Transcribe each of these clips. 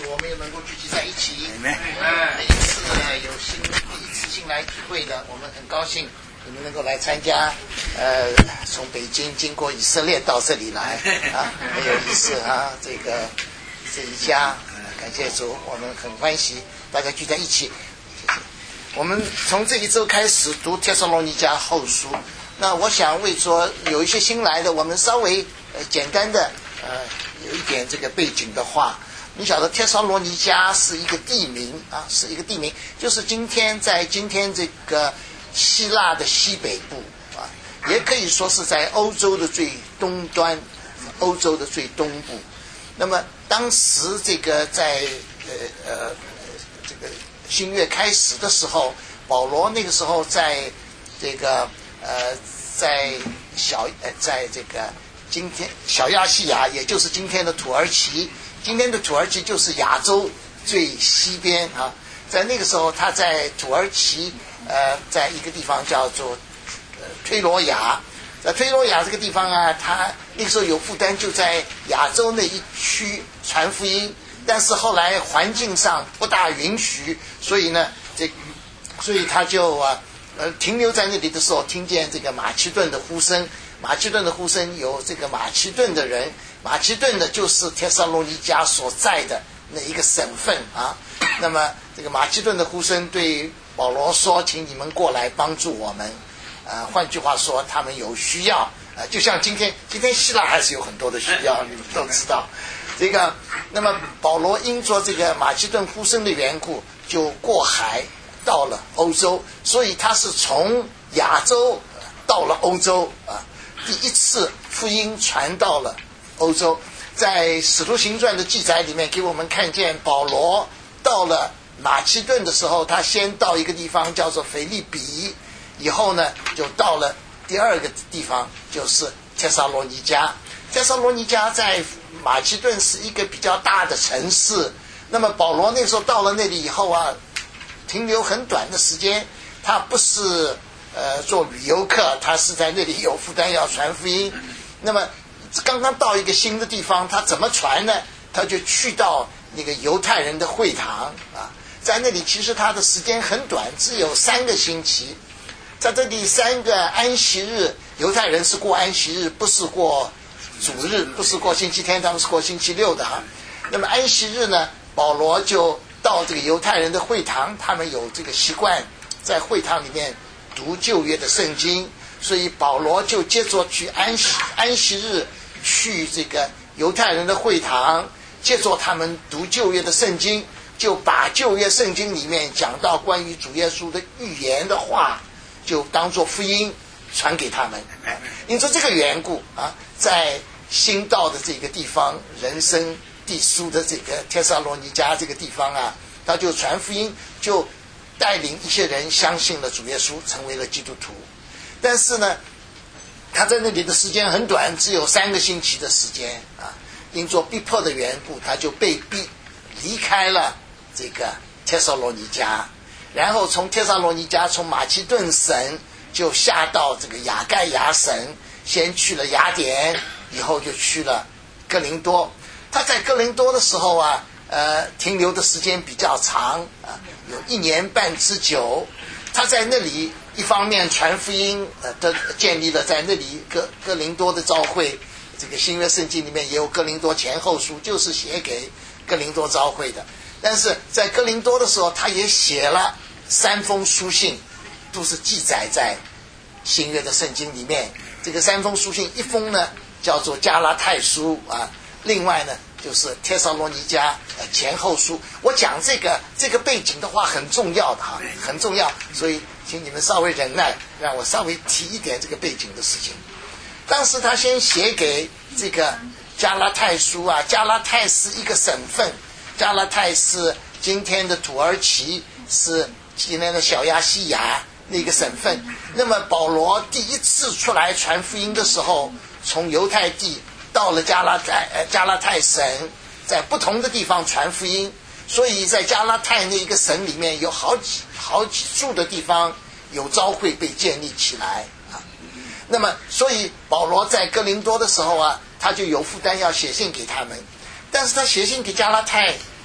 我们也能够聚集在一起。每一次有第一次进来聚会的，我们很高兴你们能够来参加。从北京经过以色列到这里来啊，很有意思啊。这一家，感谢主，我们很欢喜大家聚在一起。我们从这一周开始读帖撒罗尼迦后书。那我想为说有一些新来的，我们稍微简单的有一点这个背景的话，你晓得帖撒罗尼迦是一个地名啊，是一个地名，就是在今天这个希腊的西北部啊，也可以说是在欧洲的最东端，欧洲的最东部。那么当时这个在这个新月开始的时候，保罗那个时候在这个在这个今天小亚细亚，也就是今天的土耳其，今天的土耳其就是亚洲最西边啊。在那个时候，他在土耳其在一个地方叫做推罗亚。在推罗亚这个地方啊，他那个时候有负担，就在亚洲那一区传福音，但是后来环境上不大允许，所以他就停留在那里的时候，听见这个马其顿的呼声。马其顿的呼声有这个马其顿的人，马其顿的就是帖撒罗尼迦所在的那一个省份啊。那么这个马其顿的呼声对保罗说，请你们过来帮助我们。换句话说，他们有需要就像今天希腊还是有很多的需要，你们都知道这个。那么保罗因着这个马其顿呼声的缘故，就过海到了欧洲，所以他是从亚洲到了欧洲啊，第一次福音传到了欧洲。在使徒行传的记载里面给我们看见，保罗到了马其顿的时候，他先到一个地方叫做腓立比，以后呢就到了第二个地方，就是帖撒罗尼迦。帖撒罗尼迦在马其顿是一个比较大的城市。那么保罗那个时候到了那里以后啊，停留很短的时间，他不是做旅游客，他是在那里有负担要传福音。那么刚刚到一个新的地方，他怎么传呢？他就去到那个犹太人的会堂啊，在那里其实他的时间很短，只有3个星期。在这里3个安息日，犹太人是过安息日，不是过主日，不是过星期天，他们是过星期六的啊。那么安息日呢，保罗就到这个犹太人的会堂，他们有这个习惯在会堂里面读旧约的圣经，所以保罗就接着去安息日去这个犹太人的会堂，接着他们读旧约的圣经，就把旧约圣经里面讲到关于主耶稣的预言的话，就当作福音传给他们。因此这个缘故啊，在新到的这个地方，人生地书的这个帖撒罗尼迦这个地方啊，他就传福音，就带领一些人相信了主耶稣，成为了基督徒。但是呢，他在那里的时间很短，只有3个星期的时间啊。因着逼迫的缘故，他就被逼离开了这个帖撒罗尼迦，然后从帖撒罗尼迦，从马其顿省就下到这个亚该亚省，先去了雅典，以后就去了哥林多。他在哥林多的时候啊，停留的时间比较长啊，有1年半之久。他在那里一方面传福音，建立了在那里哥林多的教会。这个新约圣经里面也有哥林多前后书，就是写给哥林多教会的。但是在哥林多的时候，他也写了3封书信，都是记载在新约的圣经里面。这个3封书信，一封呢叫做加拉太书啊，另外呢就是帖撒罗尼迦前后书。我讲这个背景的话很重要的哈，很重要，所以请你们稍微忍耐，让我稍微提一点这个背景的事情。当时他先写给这个加拉太书啊，加拉太是一个省份，加拉太是今天的土耳其，是今天的小亚细亚那个省份。那么保罗第一次出来传福音的时候，从犹太地到了加拉太省，在不同的地方传福音，所以在加拉太那一个省里面有好几处的地方有教会被建立起来啊。那么所以保罗在哥林多的时候啊，他就有负担要写信给他们。但是他写信给加拉太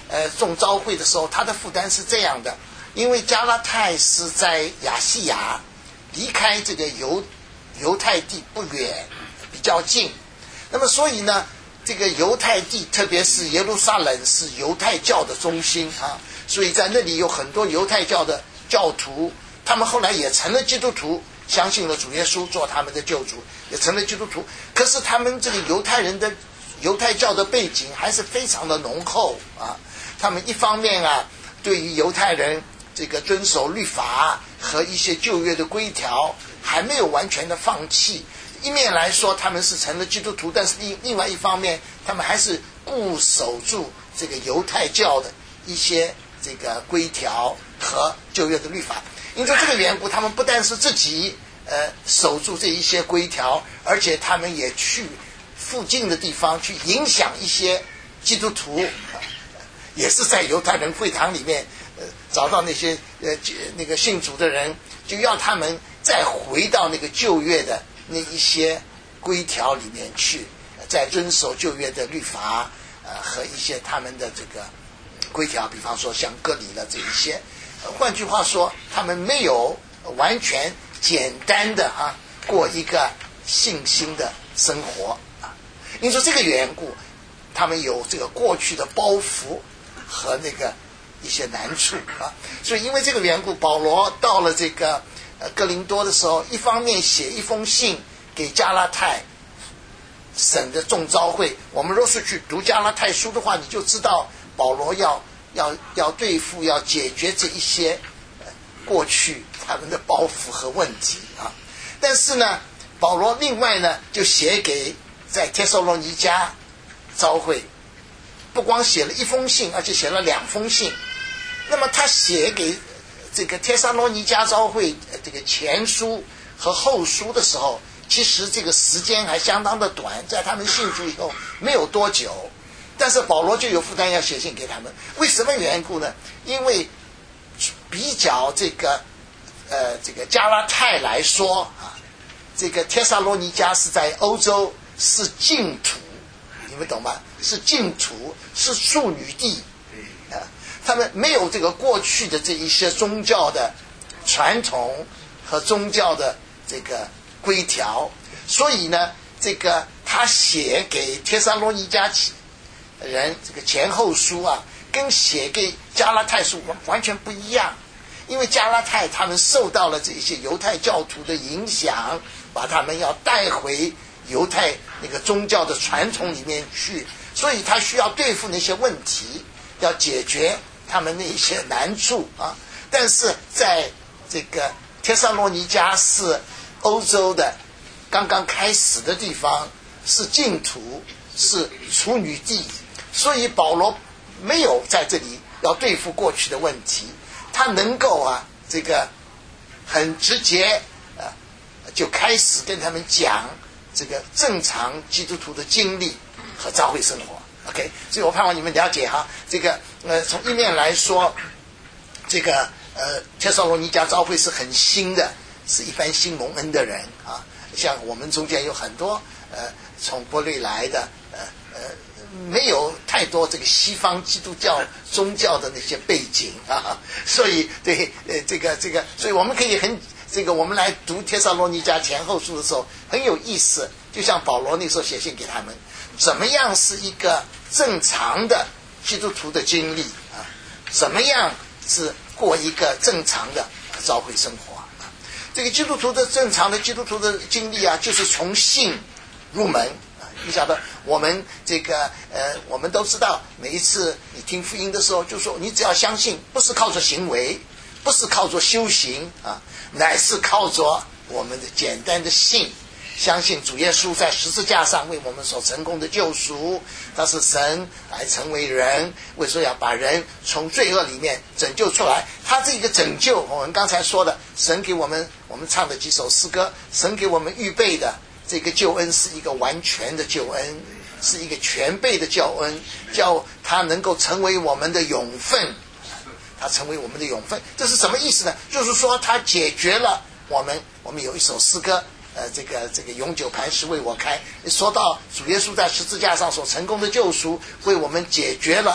众召会的时候，他的负担是这样的，因为加拉太是在亚细亚，离开这个犹太地不远，比较近。那么所以呢，这个犹太地，特别是耶路撒冷是犹太教的中心啊，所以在那里有很多犹太教的教徒，他们后来也成了基督徒，相信了主耶稣做他们的救主，也成了基督徒。可是他们这个犹太教的背景还是非常的浓厚啊。他们一方面啊，对于犹太人这个遵守律法和一些旧约的规条还没有完全的放弃。一面来说他们是成了基督徒，但是另外一方面他们还是固守住这个犹太教的一些这个规条和旧约的律法。因为这个缘故，他们不但是自己守住这一些规条，而且他们也去附近的地方去影响一些基督徒，也是在犹太人会堂里面找到那些那个信主的人，就要他们再回到那个旧约的那一些规条里面去，再遵守旧约的律法和一些他们的这个规条，比方说像割礼了这一些。换句话说，他们没有完全简单的过一个信心的生活啊。因此这个缘故，他们有这个过去的包袱和那个一些难处啊。所以因为这个缘故，保罗到了这个哥林多的时候，一方面写一封信给加拉太省的众召会。我们若是去读加拉太书的话，你就知道保罗要对付要解决这一些过去他们的包袱和问题啊。但是呢，保罗另外呢就写给在帖撒罗尼迦召会，不光写了一封信，而且写了2封信。那么他写给这个帖撒罗尼迦召会这个前书和后书的时候，其实这个时间还相当的短，在他们信主以后没有多久，但是保罗就有负担要写信给他们。为什么缘故呢？因为比较这个加拉太来说啊，这个帖撒罗尼迦是在欧洲，是净土，你们懂吗？是净土，是处女地啊。他们没有这个过去的这一些宗教的传统和宗教的这个规条，所以呢，这个他写给帖撒罗尼迦人这个前后书啊，跟写给加拉太书完全不一样。因为加拉太他们受到了这些犹太教徒的影响，把他们要带回犹太那个宗教的传统里面去，所以他需要对付那些问题，要解决他们那一些难处啊。但是在这个帖撒罗尼迦是欧洲的刚刚开始的地方，是净土，是处女地，所以保罗没有在这里要对付过去的问题，他能够这个很直接就开始跟他们讲这个正常基督徒的经历和教会生活。 OK， 所以我盼望你们了解这个从一面来说，这个帖撒罗尼迦教会是很新的，是一般新蒙恩的人啊。像我们中间有很多从国内来的没有太多这个西方基督教宗教的那些背景啊，所以对所以我们可以我们来读帖撒罗尼迦前后书的时候很有意思，就像保罗那时候写信给他们，怎么样是一个正常的基督徒的经历啊？怎么样是过一个正常的教会生活啊？这个基督徒的正常的基督徒的经历啊，就是从信入门。你晓得，我们我们都知道，每一次你听福音的时候，就说你只要相信，不是靠着行为，不是靠着修行啊，乃是靠着我们的简单的信，相信主耶稣在十字架上为我们所成功的救赎，他是神来成为人，为说要把人从罪恶里面拯救出来。他这个拯救，我们刚才说的，神给我们唱的几首诗歌，神给我们预备的这个救恩是一个完全的救恩，是一个全备的救恩，叫他能够成为我们的永分，他成为我们的永分。这是什么意思呢？就是说他解决了我们有一首诗歌，这个永久磐石为我开，说到主耶稣在十字架上所成功的救赎，为我们解决了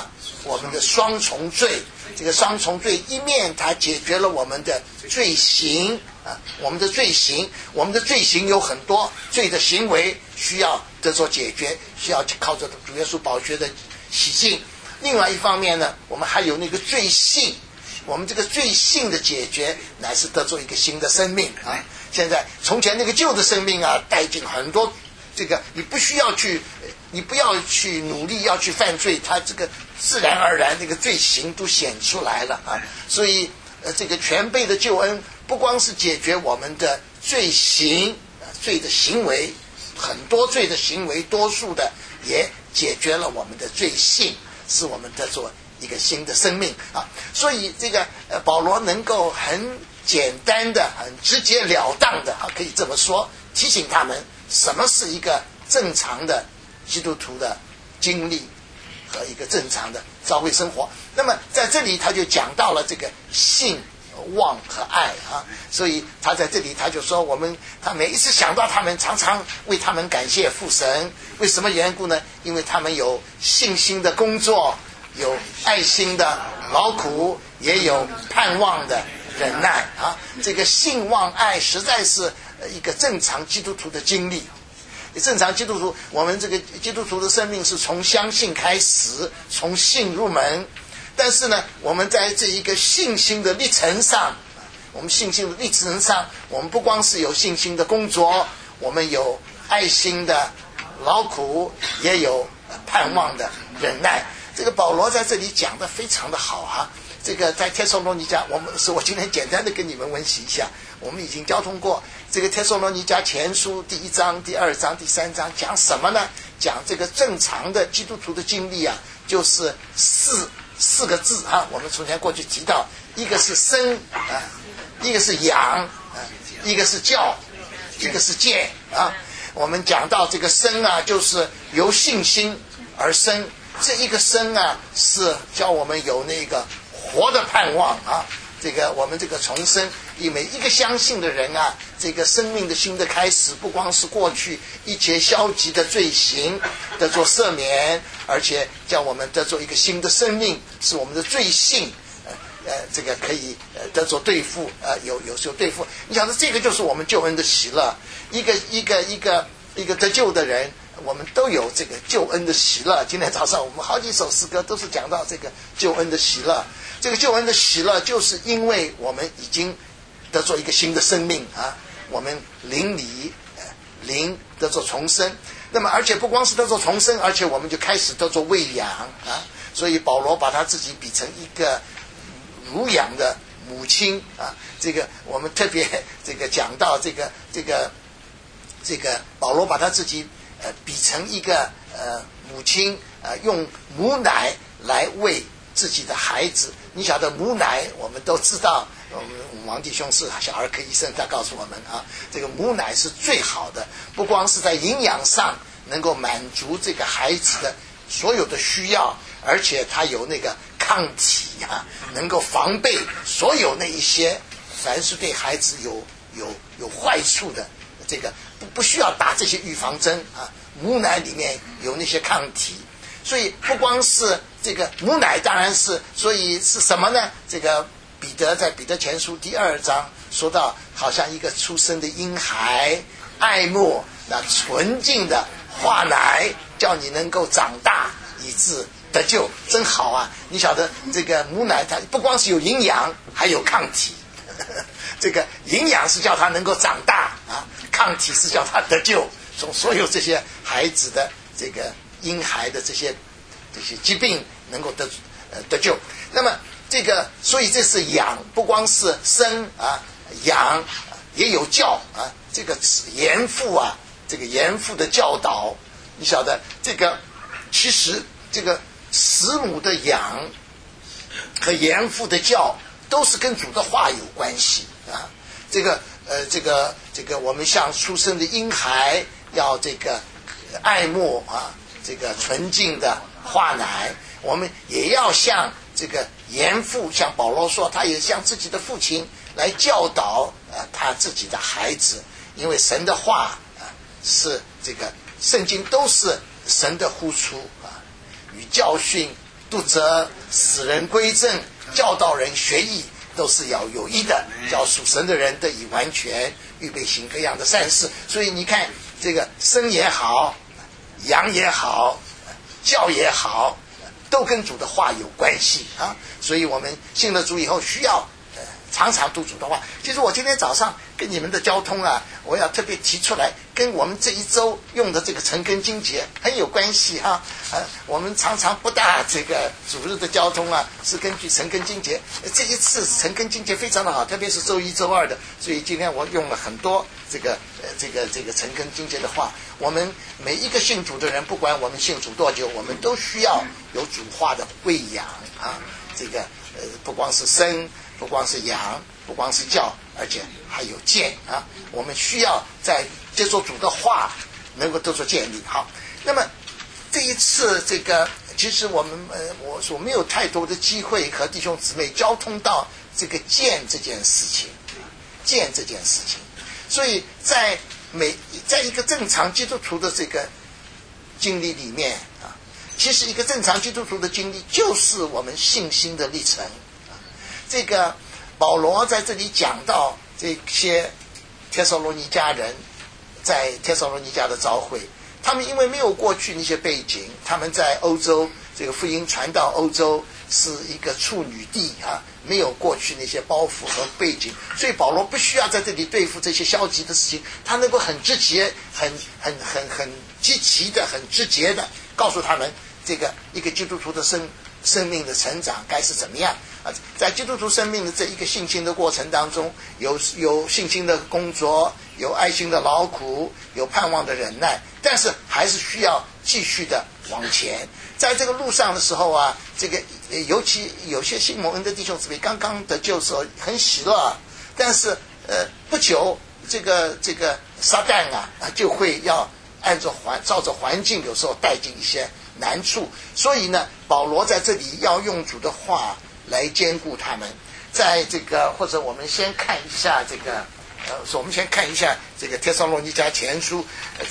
我们的双重罪。这个双重罪一面它解决了我们的罪行我们的罪行有很多罪的行为需要得做解决，需要靠着主耶稣宝血的洗净。另外一方面呢，我们还有那个罪性，我们这个罪性的解决乃是得做一个新的生命现在从前那个旧的生命带进很多这个你不要去努力要去犯罪，它这个自然而然这个罪行都显出来了所以这个全备的救恩不光是解决我们的罪行罪的行为，很多罪的行为多数的也解决了我们的罪性，使我们得做一个新的生命所以这个保罗能够很简单的很直截了当的可以这么说，提醒他们什么是一个正常的基督徒的经历和一个正常的教会生活。那么在这里他就讲到了这个信望和爱所以他在这里他就说他每一次想到他们常常为他们感谢父神，为什么缘故呢？因为他们有信心的工作，有爱心的劳苦，也有盼望的忍耐这个信望爱实在是一个正常基督徒的经历。正常基督徒，我们这个基督徒的生命是从相信开始，从信入门。但是呢，我们在这一个信心的历程上，我们不光是有信心的工作，我们有爱心的劳苦，也有盼望的忍耐。这个保罗在这里讲得非常的好这个在帖撒罗尼迦，我今天简单的跟你们温习一下，我们已经交通过这个帖撒罗尼迦前书第1章、第2章、第3章讲什么呢？讲这个正常的基督徒的经历就是四个字我们从前过去提到，一个是生一个是养一个是教，一个是戒我们讲到这个生就是由信心而生，这一个生是叫我们有那个活的盼望这个我们这个重生，因为一个相信的人这个生命的新的开始不光是过去一切消极的罪行得做赦免，而且叫我们得做一个新的生命，是我们的罪性这个可以得做对付有时候对付。你想这个就是我们救恩的喜乐，一个得救的人，我们都有这个救恩的喜乐。今天早上我们好几首诗歌都是讲到这个救恩的喜乐。这个救恩的喜乐就是因为我们已经得做一个新的生命我们灵得做重生。那么而且不光是得做重生，而且我们就开始得做喂养所以保罗把他自己比成一个乳养的母亲这个我们特别这个讲到这个保罗把他自己比成一个母亲用母奶来喂自己的孩子。你晓得母奶我们都知道，我们王弟兄是小儿科医生，他告诉我们这个母奶是最好的，不光是在营养上能够满足这个孩子的所有的需要，而且它有那个抗体能够防备所有那一些凡是对孩子有坏处的，这个不需要打这些预防针母奶里面有那些抗体。所以不光是这个母奶，当然是，所以是什么呢？这个彼得在彼得前书第2章说到，好像一个出生的婴孩，爱慕那纯净的化奶，叫你能够长大以致得救，真好你晓得这个母奶它不光是有营养，还有抗体这个营养是叫它能够长大抗体是叫它得救，从所有这些孩子的这个婴孩的这些疾病能够得救。那么这个所以这是养，不光是生养也有教这个严父这个严父的教导，你晓得这个其实这个慈母的养和严父的教都是跟主的话有关系这个我们像出生的婴孩要这个爱慕这个纯净的化奶，我们也要像这个严父，像保罗说他也像自己的父亲来教导他自己的孩子，因为神的话是这个圣经都是神的呼出与教训督责，使人归正，教导人学义，都是要有益的，叫属神的人得以完全，预备行各样的善事。所以你看，这个生也好，养也好，教也好，都跟主的话有关系啊。所以我们信了主以后，需要常常读主的话。其实我今天早上跟你们的交通啊，我要特别提出来，跟我们这一周用的这个晨更经节很有关系哈。我们常常不大这个主日的交通啊，是根据晨更经节。这一次晨更经节非常的好，特别是周一周二的，所以今天我用了很多这个晨更经节的话。我们每一个信主的人，不管我们信主多久，我们都需要有主话的喂养啊。这个不光是生，不光是养，不光是教，而且还有建啊！我们需要在接受主的话，能够得到建立。好，那么这一次这个，其实我没有太多的机会和弟兄姊妹交通到这个建这件事情，所以在一个正常基督徒的这个经历里面啊，其实一个正常基督徒的经历就是我们信心的历程。这个保罗在这里讲到这些帖撒罗尼迦人在帖撒罗尼迦的召会，他们因为没有过去那些背景，他们在欧洲这个福音传到欧洲是一个处女地啊，没有过去那些包袱和背景，所以保罗不需要在这里对付这些消极的事情，他能够很直接、很积极的、很直接的告诉他们，这个一个基督徒的生命的成长该是怎么样啊？在基督徒生命的这一个信心的过程当中，有信心的工作，有爱心的劳苦，有盼望的忍耐，但是还是需要继续的往前。在这个路上的时候啊，这个尤其有些信蒙恩的弟兄姊妹刚刚得救的时候很喜乐，但是不久这个撒旦啊就会要照着环境，有时候带进一些难处，所以呢，保罗在这里要用主的话来兼顾他们。在这个，或者我们先看一下这个，帖撒罗尼迦前书，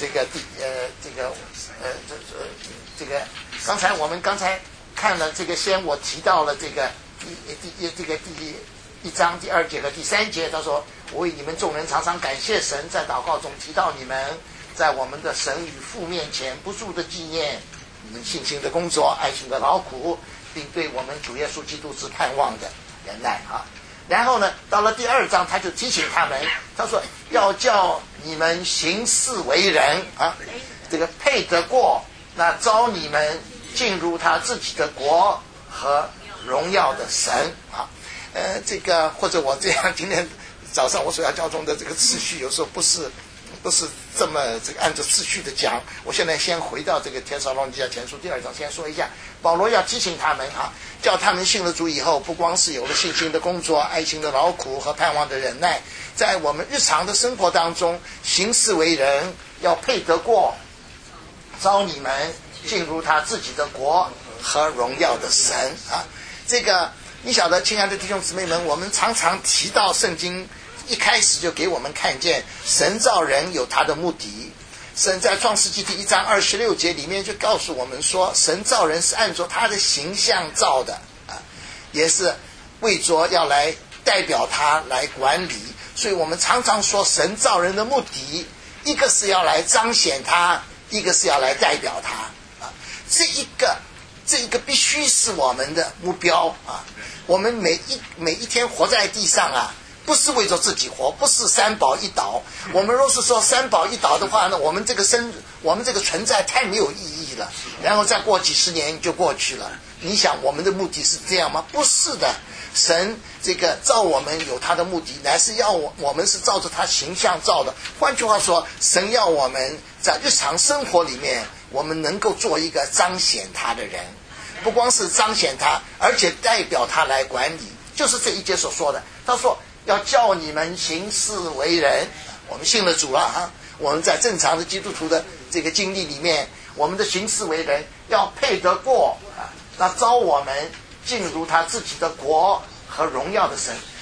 刚才看了这个，我提到了这个第一章第2节和第3节，他说：“我为你们众人常常感谢神，在祷告中提到你们，在我们的神与父面前不住的纪念你们信心的工作、爱心的劳苦，并对我们主耶稣基督之盼望的忍耐啊。”然后呢，到了第2章，他就提醒他们，他说要叫你们行事为人啊，这个配得过那招你们进入他自己的国和荣耀的神啊。这个或者我这样，今天早上我所要交通的这个次序，有时候不是这么这个按照次序的讲。我现在先回到这个帖撒罗尼迦前书第2章，先说一下，保罗要提醒他们啊，叫他们信了主以后，不光是有了信心的工作、爱心的劳苦和盼望的忍耐，在我们日常的生活当中行事为人，要配得过招你们进入他自己的国和荣耀的神啊。这个你晓得，亲爱的弟兄姊妹们，我们常常提到圣经一开始就给我们看见神造人有他的目的。神在创世纪第1章26节里面就告诉我们说，神造人是按照他的形象造的啊，也是为着要来代表他来管理。所以我们常常说神造人的目的，一个是要来彰显他，一个是要来代表他啊。这一个必须是我们的目标啊。我们每一天活在地上啊，不是为着自己活，不是三宝一倒。我们若是说三宝一倒的话呢，我们这个存在太没有意义了，然后再过几十年就过去了。你想我们的目的是这样吗？不是的。神这个造我们有他的目的，乃是要我们是照着他形象造的。换句话说，神要我们在日常生活里面，我们能够做一个彰显他的人，不光是彰显他，而且代表他来管理。就是这一节所说的，他说要叫你们行事为人。我们信了主了啊，我们在正常的基督徒的这个经历里面，我们的行事为人要配得过啊，那招我们进入他自己的国和荣耀的神。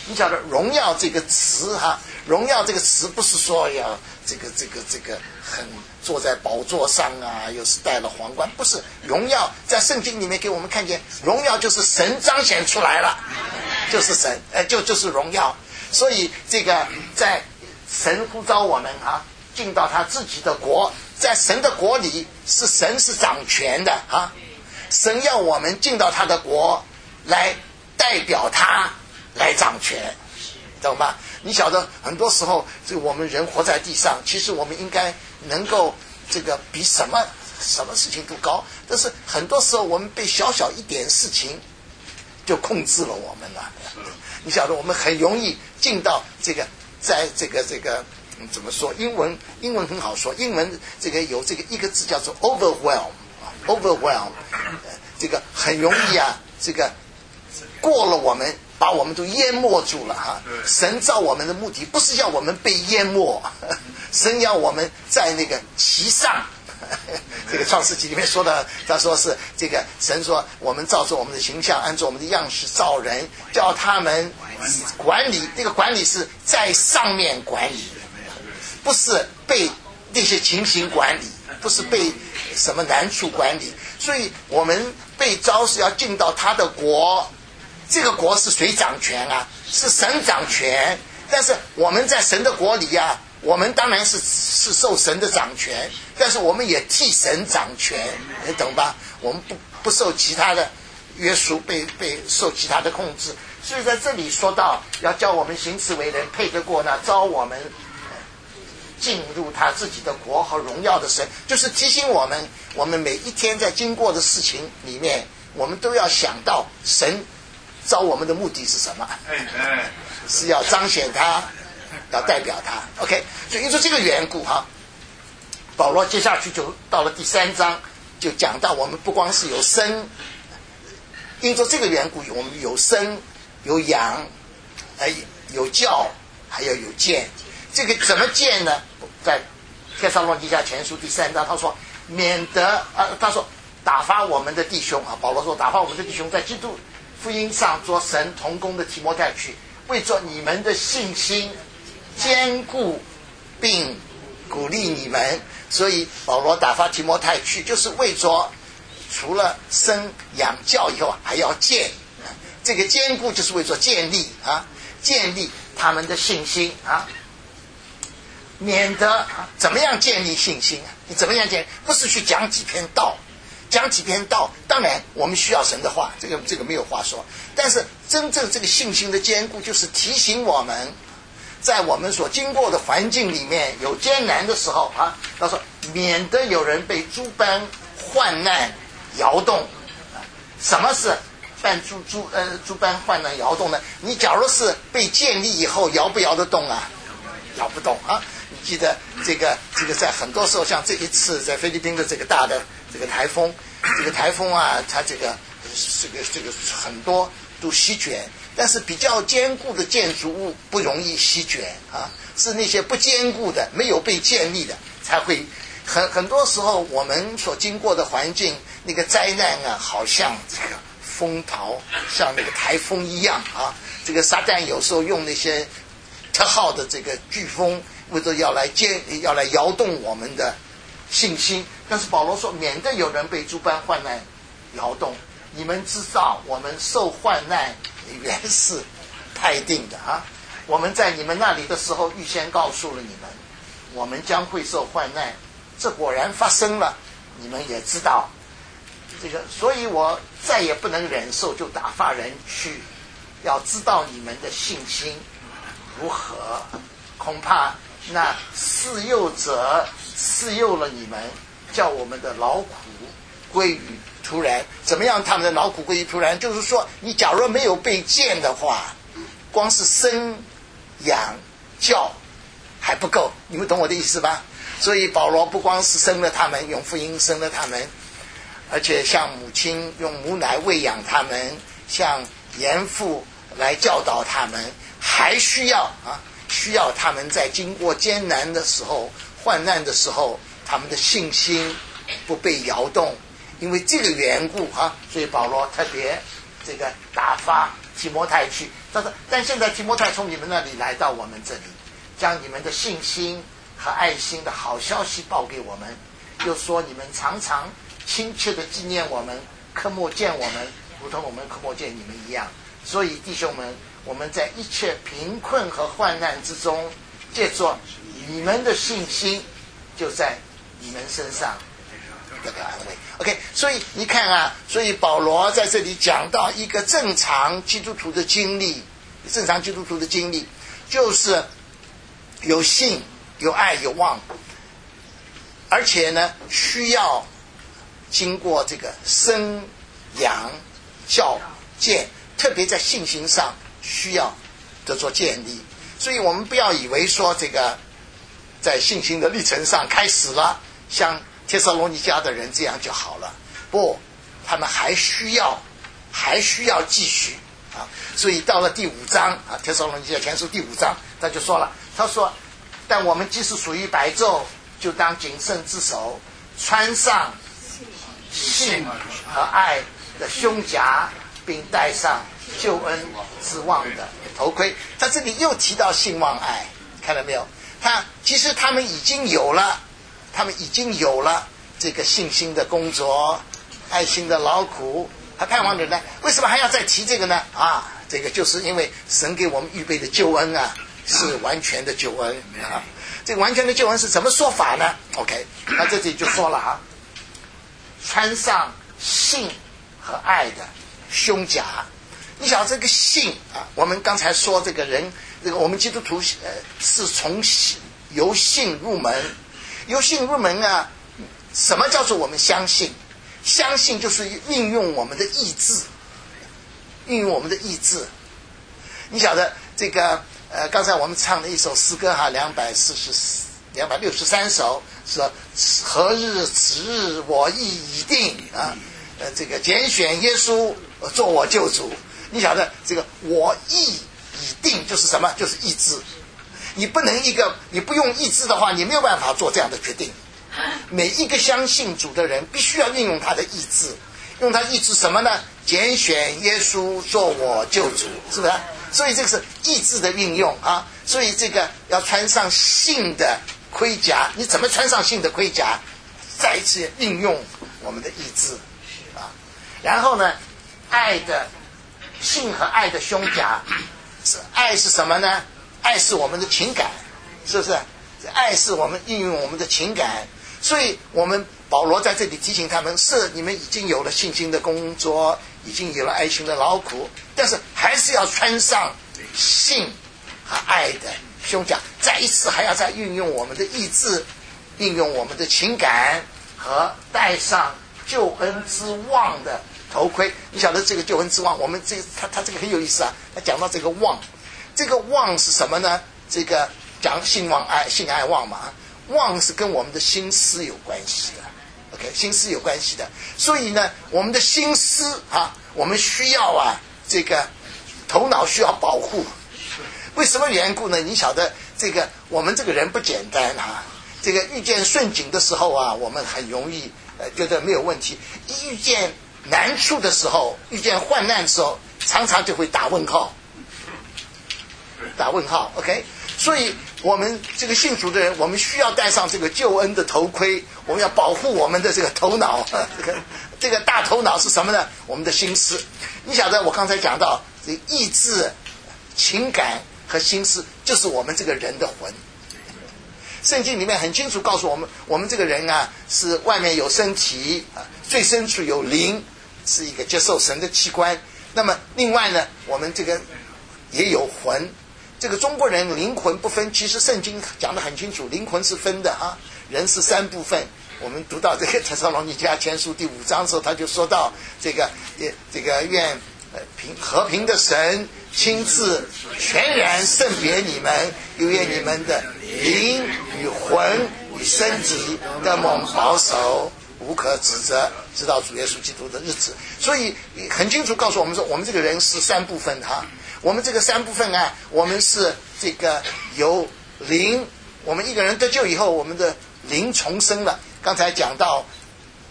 你晓得荣耀这个词荣耀这个词不是说要这个很坐在宝座上啊，又是戴了皇冠，不是。荣耀在圣经里面给我们看见，荣耀就是神彰显出来了，就是神，就是荣耀。所以这个在神呼召我们进到他自己的国，在神的国里神是掌权的神要我们进到他的国来代表他来掌权，懂吗？你晓得很多时候我们人活在地上，其实我们应该能够比什么事情都高，但是很多时候我们被小小一点事情就控制了我们了。你晓得我们很容易进到在怎么说？英文很好说，英文有一个字叫做 overwhelm，很容易过了我们，把我们都淹没住了神造我们的目的不是要我们被淹没，神要我们在其上。创世纪里面说的，他说是神说我们照着我们的形象，按照我们的样式造人，叫他们管理。这个管理是在上面管理，不是被那些情形管理，不是被什么难处管理。所以我们被召是要进到他的国。这个国是谁掌权是神掌权，但是我们在神的国里我们当然是受神的掌权，但是我们也替神掌权，你懂吧？我们不受其他的约束，被受其他的控制。所以在这里说到要叫我们行事为人配得过那召我们进入他自己的国和荣耀的神，就是提醒我们每一天在经过的事情里面，我们都要想到神召我们的目的是什么？是要彰显他，要代表他。 OK， 所以因为这个缘故保罗接下去就到了第3章，就讲到我们不光是有生，因着这个缘故我们有生有养，有教，还要有见。这个怎么见呢？在帖撒罗尼迦前书第3章他说免得他说打发我们的弟兄保罗说打发我们的弟兄在基督福音上做神同工的提摩太去，为着你们的信心坚固并鼓励你们。所以保罗打发提摩太去，就是为着除了生养教以后还要建，这个坚固就是为着建立建立他们的信心免得怎么样建立信心你怎么样建立？不是去讲几篇道，讲几篇道，当然我们需要神的话，这个没有话说。但是真正这个信心的坚固，就是提醒我们，在我们所经过的环境里面有艰难的时候他说免得有人被诸般患难摇动。什么是诸般患难摇动呢？你假如是被建立以后，摇不摇得动摇不动你记得这个在很多时候，像这一次在菲律宾的这个大的这个台风它这个很多都席卷，但是比较坚固的建筑物不容易席卷是那些不坚固的没有被建立的才会很多时候我们所经过的环境，那个灾难好像这个风涛，像那个台风一样这个撒旦有时候用那些特号的这个飓风，为了要来摇动我们的信心。但是保罗说免得有人被诸般患难摇动，你们知道我们受患难原是派定的我们在你们那里的时候预先告诉了你们，我们将会受患难，这果然发生了，你们也知道所以我再也不能忍受，就打发人去，要知道你们的信心如何。恐怕那试诱者试诱了你们，叫我们的劳苦归于突然。怎么样他们的劳苦归于突然？就是说你假如没有被建的话，光是生养教还不够，你们懂我的意思吧？所以保罗不光是生了他们，用福音生了他们，而且像母亲用母奶喂养他们，像严父来教导他们，还需要他们在经过艰难的时候、患难的时候，他们的信心不被摇动。因为这个缘故所以保罗特别打发提摩太去。他说，但现在提摩太从你们那里来到我们这里，将你们的信心和爱心的好消息报给我们，又说你们常常亲切的纪念我们，科目见我们，如同我们科目见你们一样。所以弟兄们，我们在一切贫困和患难之中，借着你们的信心，就在你们身上得到安慰。OK， 所以你看啊，所以保罗在这里讲到一个正常基督徒的经历，就是有信、有爱、有望，而且呢，需要经过这个生养教建，特别在信心上需要得做建立。所以我们不要以为说这个在信心的历程上开始了，像帖撒罗尼迦的人这样就好了。不，他们还需要继续啊。所以到了第5章啊，帖撒罗尼迦前书第5章，他就说了，他说，但我们既是属于白昼，就当谨慎自守，穿上信和爱的胸甲，并戴上救恩之望的头盔。他这里又提到信望爱，看到没有？其实他们已经有了这个信心的工作，爱心的劳苦和盼望的呢。为什么还要再提这个呢？啊，这个就是因为神给我们预备的救恩啊，是完全的救恩啊。这个完全的救恩是怎么说法呢 ？OK， 那这里就说了啊，穿上信和爱的胸甲。你想这个信啊，我们刚才说这个人，这个我们基督徒是从由信入门啊。什么叫做我们相信？相信就是运用我们的意志，你晓得这个刚才我们唱的一首诗歌哈，263首，说何日此日我意已定啊，这个拣选耶稣做我救主。你晓得这个我意已定就是什么？就是意志。你不用意志的话，你没有办法做这样的决定。每一个相信主的人必须要运用他的意志，用他意志什么呢？拣选耶稣做我救主，是不是？所以这个是意志的运用啊。所以这个要穿上信的盔甲。你怎么穿上信的盔甲？再一次运用我们的意志啊。然后呢，信和爱的胸甲，爱是什么呢？爱是我们的情感，是不是？爱是我们运用我们的情感。所以我们保罗在这里提醒他们，是你们已经有了信心的工作，已经有了爱心的劳苦，但是还是要穿上信和爱的胸甲，再一次还要再运用我们的意志，运用我们的情感，和戴上救恩之望的头盔。你晓得这个救恩之望，我们他这个很有意思啊。他讲到这个望，这个望是什么呢？这个讲信爱望嘛，望是跟我们的心思有关系的。OK， 心思有关系的。所以呢，我们的心思啊，我们需要这个头脑需要保护。为什么缘故呢？你晓得这个我们这个人不简单啊。这个遇见顺境的时候啊，我们很容易觉得没有问题；一遇见难处的时候，遇见患难的时候，常常就会打问号。OK， 所以我们这个信主的人，我们需要戴上这个救恩的头盔，我们要保护我们的这个头脑。这个大头脑是什么呢？我们的心思。你晓得我刚才讲到这意志、情感和心思，就是我们这个人的魂。圣经里面很清楚告诉我们，我们这个人啊，是外面有身体啊，最深处有灵，是一个接受神的器官。那么另外呢，我们这个也有魂。这个中国人灵魂不分，其实圣经讲得很清楚，灵魂是分的啊，人是3部分。我们读到这个帖撒罗尼迦前书第5章的时候，他就说到这个愿和平的神亲自全然圣别你们，又愿你们的灵与魂与身体的蒙保守，无可指责，直到主耶稣基督的日子。所以很清楚告诉我们说，我们这个人是3部分哈。我们这个3部分啊，我们是这个有灵，我们一个人得救以后，我们的灵重生了。刚才讲到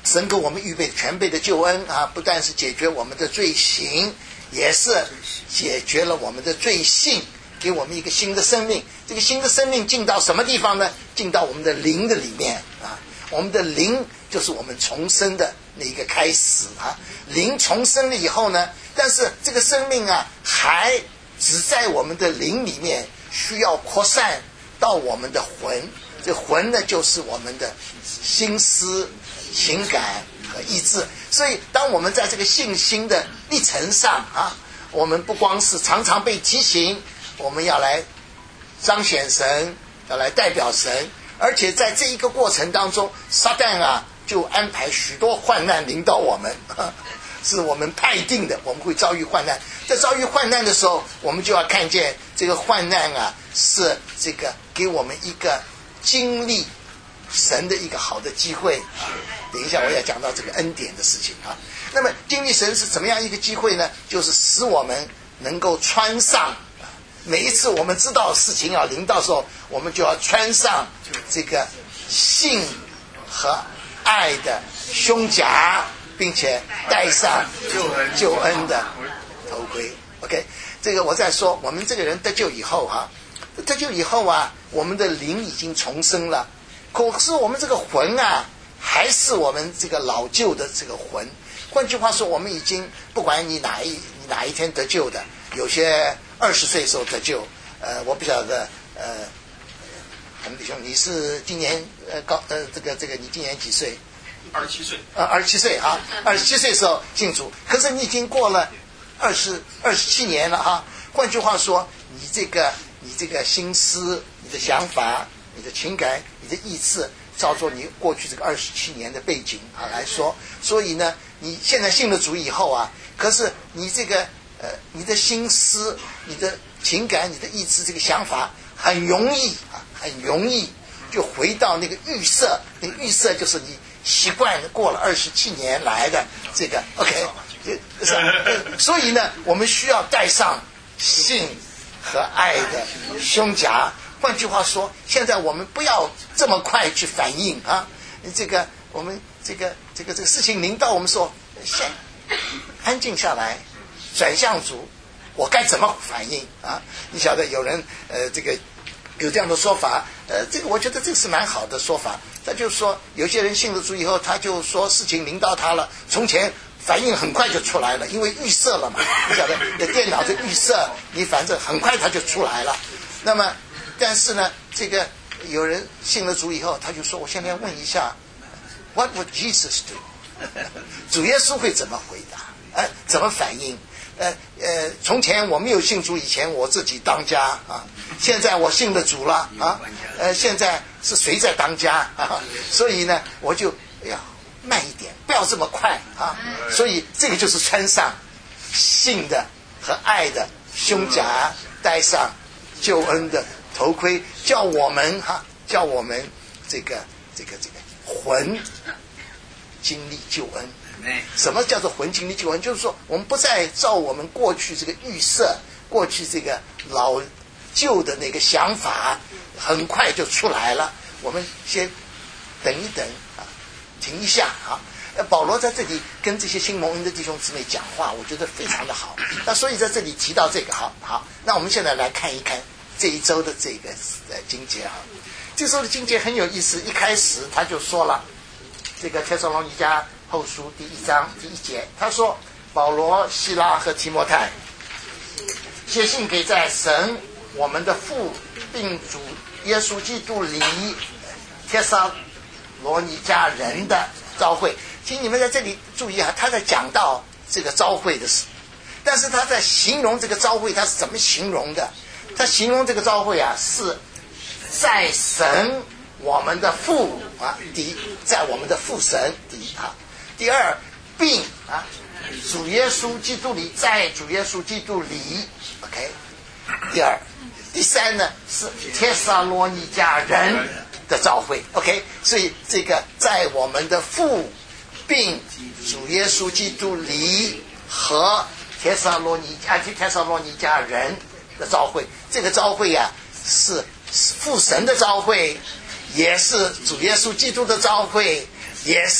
神给我们预备全备的救恩啊，不但是解决我们的罪行，也是解决了我们的罪性，给我们一个新的生命。这个新的生命进到什么地方呢？进到我们的灵的里面啊。我们的灵就是我们重生的那一个开始啊。灵重生了以后呢，但是这个生命啊，还只在我们的灵里面，需要扩散到我们的魂。这魂呢，就是我们的心思、情感和意志。所以当我们在这个信心的历程上啊，我们不光是常常被提醒我们要来彰显神，要来代表神，而且在这一个过程当中，撒旦啊就安排许多患难临到我们，是我们派定的，我们会遭遇患难。在遭遇患难的时候，我们就要看见这个患难啊，是这个给我们一个经历神的一个好的机会啊。等一下我要讲到这个恩典的事情啊。那么经历神是怎么样一个机会呢？就是使我们能够穿上，每一次我们知道事情要临到的时候，我们就要穿上这个信和爱的胸甲，并且戴上救恩的头盔。 OK， 这个我在说，我们这个人得救以后啊，我们的灵已经重生了，可是我们这个魂啊，还是我们这个老旧的这个魂。换句话说，我们已经不管你哪一天得救的，有些20岁的时候得救，我不晓得，弟兄，你是今年这个你今年几岁 ？27岁。 27岁啊，27岁的时候信主，可是你已经过了27年了啊。换句话说，你这个心思、你的想法、你的情感、你的意志，照做你过去这个27年的背景啊来说，所以呢，你现在信了主以后啊，可是你这个你的心思、你的情感、你的意志、这个想法，很容易就回到那个预设，那个预设就是你习惯过了27年来的这个 OK。所以呢，我们需要带上信和爱的胸甲。换句话说，现在我们不要这么快去反应啊！我们这个事情临到我们说，先安静下来，转向主，我该怎么反应啊？你晓得有人有这样的说法，这个我觉得这是蛮好的说法。他就说，有些人信了主以后，他就说事情临到他了，从前反应很快就出来了，因为预设了嘛，你晓得，你的电脑的预设，你反正很快它就出来了。那么，但是呢，这个有人信了主以后，他就说，我现在问一下 ，What would Jesus do？ 主耶稣会怎么回答？怎么反应？从前我没有信主以前，我自己当家啊，现在我信了主了啊，现在是谁在当家啊？所以呢，我就慢一点，不要这么快啊！所以这个就是穿上信的和爱的胸甲，戴上救恩的头盔，叫我们这个魂经历救恩。什么叫做魂经历救恩？就是说，我们不再照我们过去这个预设，过去这个老旧的那个想法，很快就出来了。我们先等一等啊，停一下啊。保罗在这里跟这些新蒙恩的弟兄姊妹讲话，我觉得非常的好。那所以在这里提到这个，好，那我们现在来看一看这一周的这个经节啊。这周的经节很有意思，一开始他就说了，这个帖撒罗尼迦后书第1章第1节，他说：保罗、希拉和提摩太写信给在神我们的父并主耶稣基督里帖撒罗尼迦人的召会。请你们在这里注意啊，他在讲到这个召会的事，但是他在形容这个召会，他是怎么形容的？他形容这个召会啊，是在神我们的父啊，第一，在我们的父神，第一啊。第二，并主耶稣基督里，在主耶稣基督里 ，OK。第二，第三呢是帖撒罗尼迦人的召会 ，OK。所以这个在我们的父并主耶稣基督里和帖撒罗尼迦人的召会，这个召会啊是父神的召会，也是主耶稣基督的召会，也是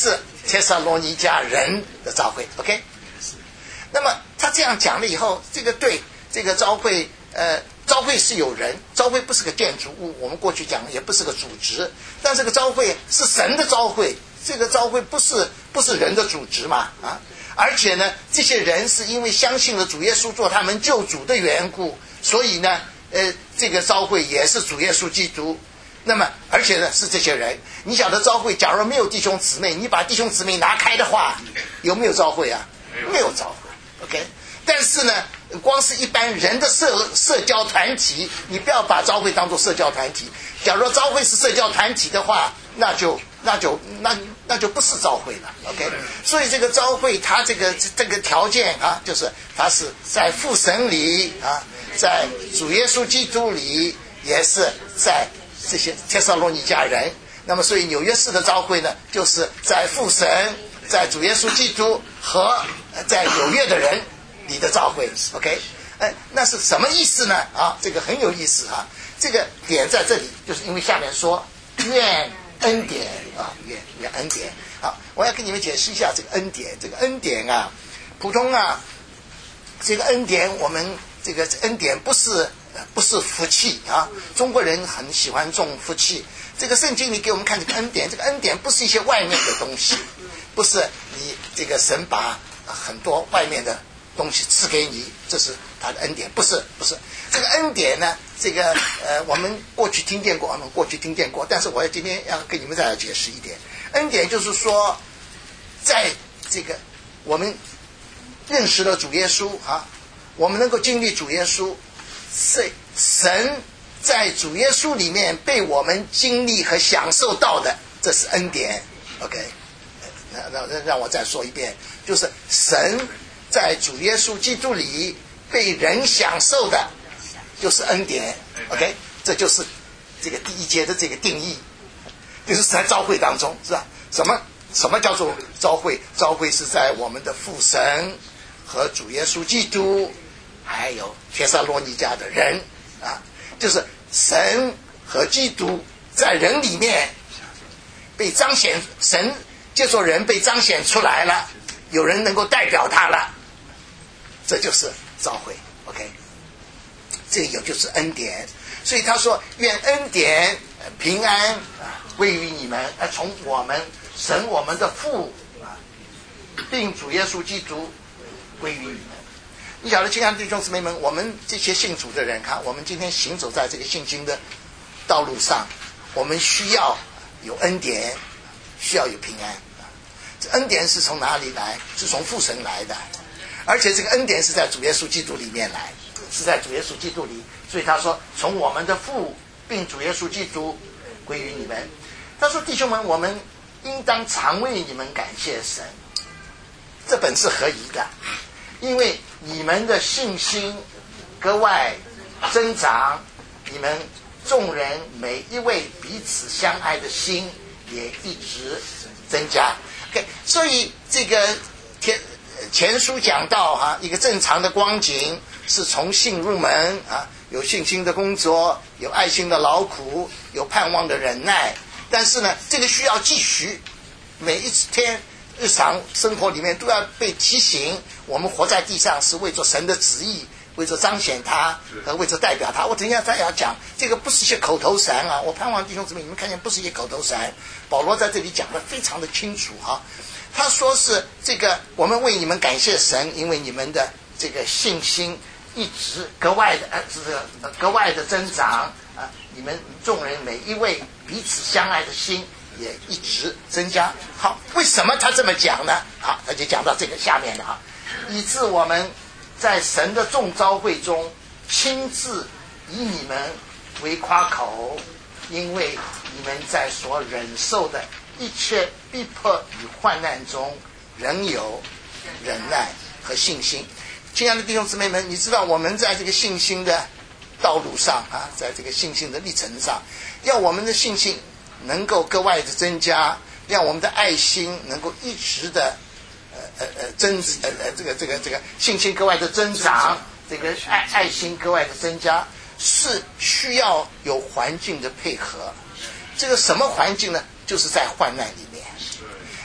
帖撒罗尼迦人的召会 ，OK。那么他这样讲了以后，这个对这个召会，召会是有人，召会不是个建筑物，我们过去讲也不是个组织，但这个召会是神的召会，这个召会不是人的组织嘛啊！而且呢，这些人是因为相信了主耶稣做他们救主的缘故，所以呢，这个召会也是主耶稣基督。那么，而且呢，是这些人。你晓得召会，假如没有弟兄姊妹，你把弟兄姊妹拿开的话，有没有召会啊？没有召会 ，OK。但是呢，光是一般人的社交团体，你不要把召会当作社交团体。假如召会是社交团体的话，那就不是召会了 ，OK。所以这个召会，它这个条件啊，就是它是在父神里啊，在主耶稣基督里，也是在这些帖撒罗尼迦人。那么，所以纽约市的召会呢，就是在父神、在主耶稣基督和在纽约的人里的召会 ，OK。那是什么意思呢？啊，这个很有意思啊。这个点在这里，就是因为下面说愿恩典啊，愿恩典。好，我要跟你们解释一下这个恩典。这个恩典啊，普通啊，这个恩典我们这个恩典不是福气啊。中国人很喜欢重福气。这个圣经里给我们看这个恩典，这个恩典不是一些外面的东西，不是你这个神把很多外面的东西赐给你，这是他的恩典，不是这个恩典呢？这个我们过去听见过，但是我今天要跟你们再来解释一点。恩典就是说，在这个我们认识了主耶稣啊，我们能够经历主耶稣，是神在主耶稣里面被我们经历和享受到的，这是恩典 ，OK。让我再说一遍，就是神在主耶稣基督里被人享受的，就是恩典 ，OK。这就是这个第一节的这个定义，就是在召会当中，是吧？什么叫做召会？召会是在我们的父神和主耶稣基督，还有帖撒罗尼迦的人啊，就是神和基督在人里面被彰显，神借助人被彰显出来了，有人能够代表他了，这就是召会 ，OK。这个就是恩典，所以他说愿恩典平安归于你们，从我们神我们的父并主耶稣基督归于你们。你晓得，亲爱的弟兄姊妹们，我们这些信主的人，看我们今天行走在这个信心的道路上，我们需要有恩典，需要有平安。这恩典是从哪里来？是从父神来的，而且这个恩典是在主耶稣基督里面来，是在主耶稣基督里。所以他说，从我们的父并主耶稣基督归于你们。他说，弟兄们，我们应当常为你们感谢神，这本是合宜的，因为你们的信心格外增长，你们众人每一位彼此相爱的心也一直增加。Okay, 所以这个前书讲到一个正常的光景是从信入门有信心的工作，有爱心的劳苦，有盼望的忍耐。但是呢，这个需要继续，每一天日常生活里面都要被提醒，我们活在地上是为着神的旨意，为着彰显他和为着代表他。我等一下再要讲，这个不是一些口头禅啊！我盼望弟兄姊妹你们看见，不是一些口头禅。保罗在这里讲得非常的清楚他说是这个我们为你们感谢神，因为你们的这个信心一直格外的增长你们众人每一位彼此相爱的心也一直增加。好，为什么他这么讲呢？好，他就讲到这个下面了以致我们在神的众召会中亲自以你们为夸口，因为你们在所忍受的一切逼迫与患难中仍有忍耐和信心。亲爱的弟兄姊妹们，你知道我们在这个信心的道路上在这个信心的历程上，要我们的信心能够格外的增加，让我们的爱心能够一直的这个信心格外的增长，这个爱心格外的增加，是需要有环境的配合。这个什么环境呢？就是在患难里面。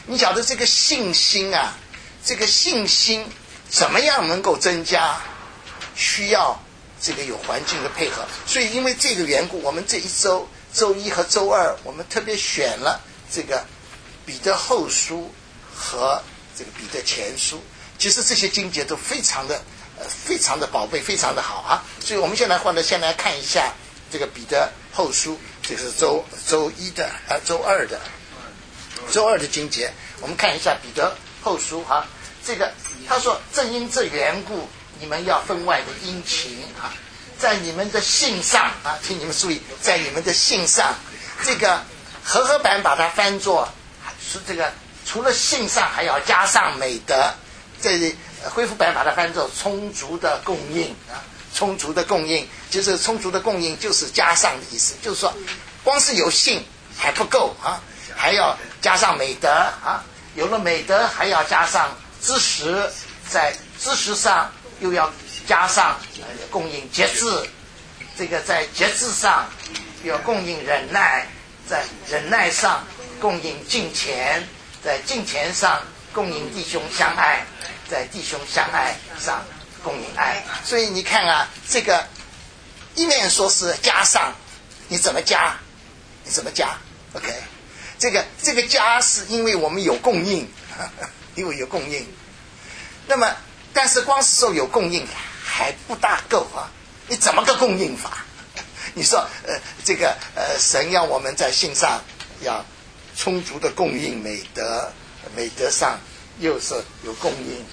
你晓得这个信心啊，这个信心怎么样能够增加，需要这个有环境的配合。所以因为这个缘故，我们这一周周一和周二我们特别选了这个彼得后书和这个彼得前书。其实这些经节都非常的宝贝，非常的好啊。所以我们先来看一下这个彼得后书，这是周二的经节。我们看一下彼得后书啊，这个他说正因这缘故，你们要分外的殷勤啊，在你们的信上啊，请你们注意，在你们的信上，这个和合版把它翻作是这个除了信上还要加上美德，这恢复版把它翻作充足的供应啊，充足的供应，就是充足的供应就是加上的意思，就是说光是有信还不够啊，还要加上美德啊，有了美德还要加上知识，在知识上又要加上供应节制，这个在节制上又要供应忍耐，在忍耐上供应敬虔，在敬虔上供应弟兄相爱，在弟兄相爱上供应爱。所以你看啊，这个一面说是加上，你怎么加 OK， 这个加是因为我们有供应，因为有供应。那么但是光是说有供应还不大够啊，你怎么个供应法？你说神要我们在信上要充足的供应美德，美德上又是有供应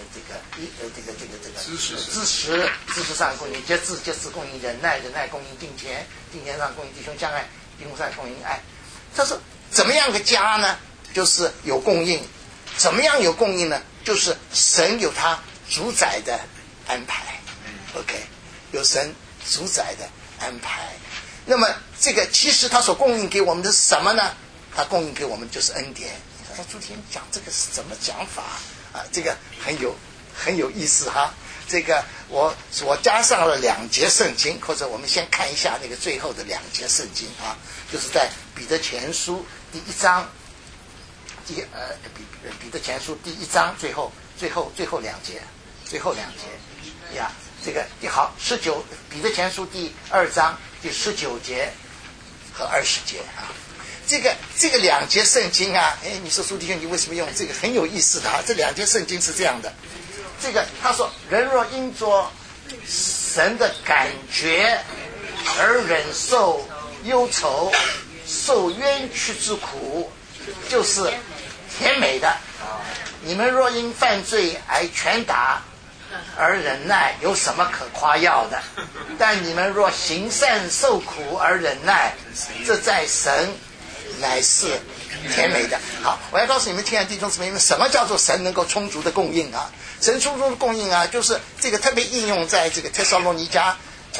知识上供应节制供应忍耐供应敬虔上供应弟兄相爱，弟兄上供应爱。他说怎么样个加呢？就是有供应。怎么样有供应呢？就是神有他主宰的安排 OK， 有神主宰的安排。那么这个其实他所供应给我们的是什么呢？他供应给我们就是恩典。你说朱天讲这个是怎么讲法啊？这个很有意思哈。这个我加上了2节圣经，或者我们先看一下那个最后的2节圣经啊，就是在彼得前书第1章，彼得前书第1章最后2节呀，这个好19，彼得前书第2章第19节和20节啊。这个2节圣经啊，你说苏弟兄你为什么用这个？很有意思的啊。这2节圣经是这样的，这个他说人若因着神的感觉而忍受忧愁，受冤屈之苦，就是甜美的。你们若因犯罪挨拳打而忍耐，有什么可夸耀的？但你们若行善受苦而忍耐，这在神乃是甜美的。好，我要告诉你们亲爱的弟兄姊妹们，什么叫做神能够充足的供应啊？神充足的供应啊，就是这个特别应用在这个帖撒罗尼迦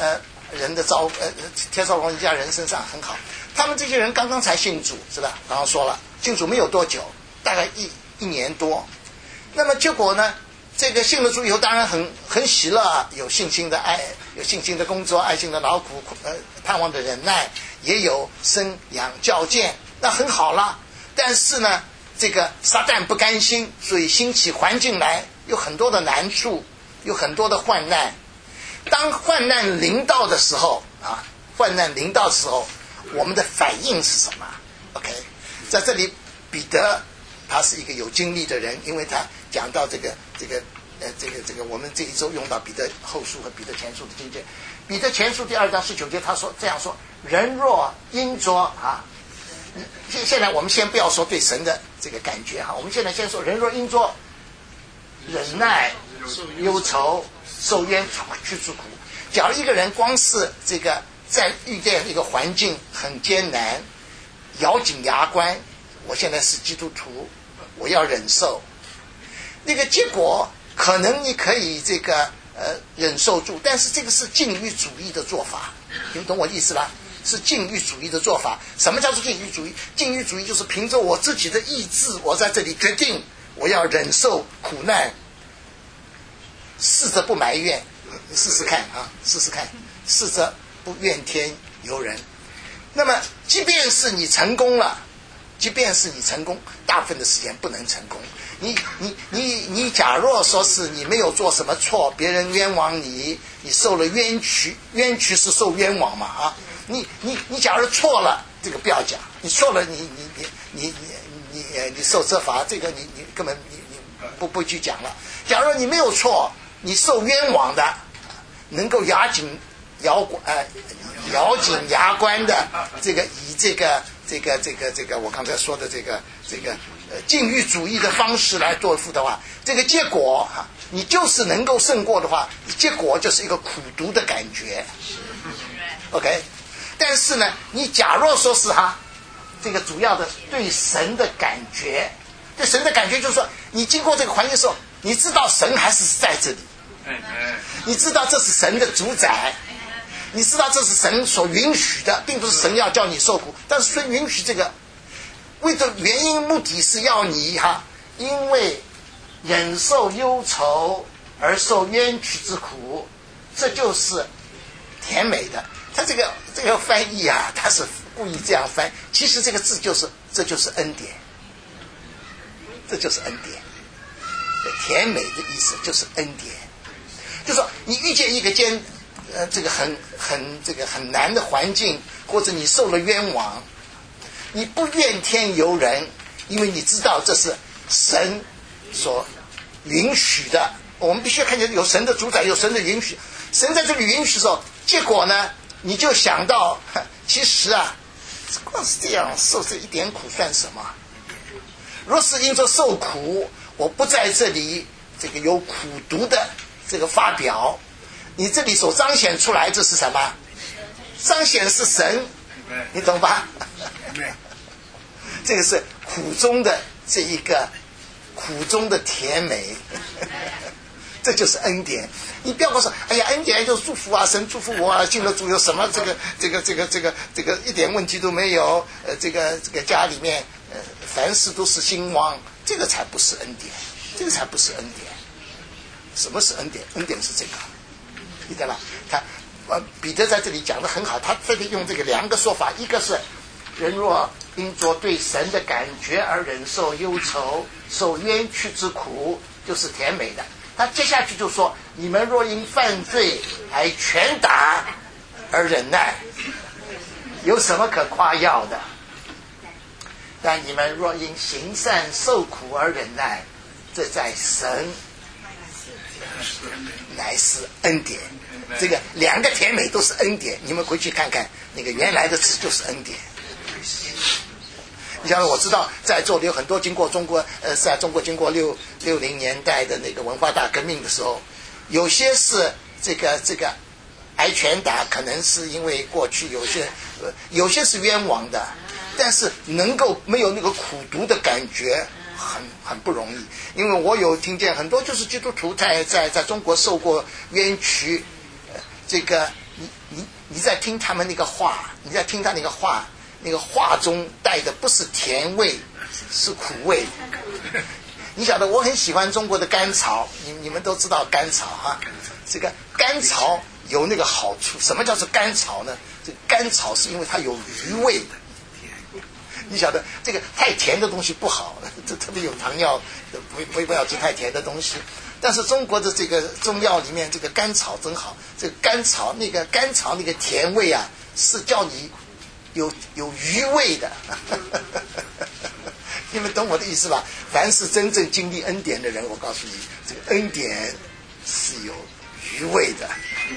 帖撒罗尼迦人身上很好。他们这些人刚刚才信主，是吧？刚刚说了，信主没有多久，大概一年多。那么结果呢？这个信了主以后，当然很喜乐，有信心的爱，有信心的工作，爱心的劳苦，盼望的忍耐，也有生养教诫，那很好了。但是呢，这个撒旦不甘心，所以兴起环境来，有很多的难处，有很多的患难。当患难临到的时候啊，我们的反应是什么 ？OK， 在这里，彼得他是一个有经历的人，因为他讲到这个，我们这一周用到彼得后书和彼得前书的经节。彼得前书第2章19节，他说这样说：人若因着啊，现在我们先不要说对神的这个感觉哈，我们现在先说人若因着忍耐、忧愁、受冤屈之苦。假如一个人光是这个在遇见一个环境很艰难，咬紧牙关，我现在是基督徒，我要忍受，那个结果可能你可以忍受住，但是这个是禁欲主义的做法，你懂我意思吧？是禁欲主义的做法。什么叫做禁欲主义？禁欲主义就是凭着我自己的意志，我在这里决定我要忍受苦难，试着不埋怨，试试看，试着不怨天尤人。那么即便是你成功了， 即便是你成功，大部分的时间不能成功。你假若说是你没有做什么错，别人冤枉你，你受了冤屈，冤屈是受冤枉嘛啊？你假如错了，这个不要讲，你错了，你受责罚，这个你根本你不去讲了。假如你没有错，你受冤枉的，能够咬紧牙关的，这个以这个我刚才说的这个禁欲主义的方式来对付的话，这个结果你就是能够胜过的话，结果就是一个苦毒的感觉。OK， 但是呢，你假若说是这个主要的对神的感觉，对神的感觉就是说，你经过这个环境的时候，你知道神还是在这里，你知道这是神的主宰，你知道这是神所允许的，并不是神要叫你受苦，但是神允许这个，为的原因目的是要你因为忍受忧愁而受冤屈之苦，这就是甜美的。他这个翻译他是故意这样翻，其实这个字这就是恩典，这就是恩典。甜美的意思就是恩典，就是说你遇见一个这个很难的环境，或者你受了冤枉，你不怨天尤人，因为你知道这是神所允许的。我们必须看见有神的主宰，有神的允许。神在这里允许的时候，结果呢，你就想到，其实光是这样受这一点苦算什么？若是因着受苦，我不在这里这个有苦毒的这个发表，你这里所彰显出来这是什么？彰显是神，你懂吧？这个是苦中的这一个苦中的甜美，这就是恩典。你不要跟我说，哎呀，恩典就是祝福神祝福我进了主有什么这个一点问题都没有，这个家里面凡事都是兴旺，这个才不是恩典，这个才不是恩典。什么是恩典？恩典是这个，记得吧？彼得在这里讲得很好，他这里用这个两个说法，一个是人若因着对神的感觉而忍受忧愁，受冤屈之苦，就是甜美的。他接下去就说，你们若因犯罪还拳打而忍耐，有什么可夸耀的？但你们若因行善受苦而忍耐，这在神乃是恩典。这个两个甜美都是恩典，你们回去看看那个原来的词就是恩典。你像我知道在座的有很多经过中国在中国经过60年代的那个文化大革命的时候，有些是这个挨拳打，可能是因为过去有些是冤枉的，但是能够没有那个苦毒的感觉很不容易。因为我有听见很多就是基督徒在中国受过冤屈，这个你在听他们那个话，你在听他那个话，那个话中带的不是甜味，是苦味。你晓得我很喜欢中国的甘草，你们都知道甘草这个甘草有那个好处。什么叫做甘草呢？这个甘草是因为它有余味的。你晓得这个太甜的东西不好，这特别有糖尿，不要吃太甜的东西。但是中国的这个中药里面这个甘草真好，这个甘草那个甜味是叫你有余味的。你们懂我的意思吧？凡是真正经历恩典的人，我告诉你，这个恩典是有余味的。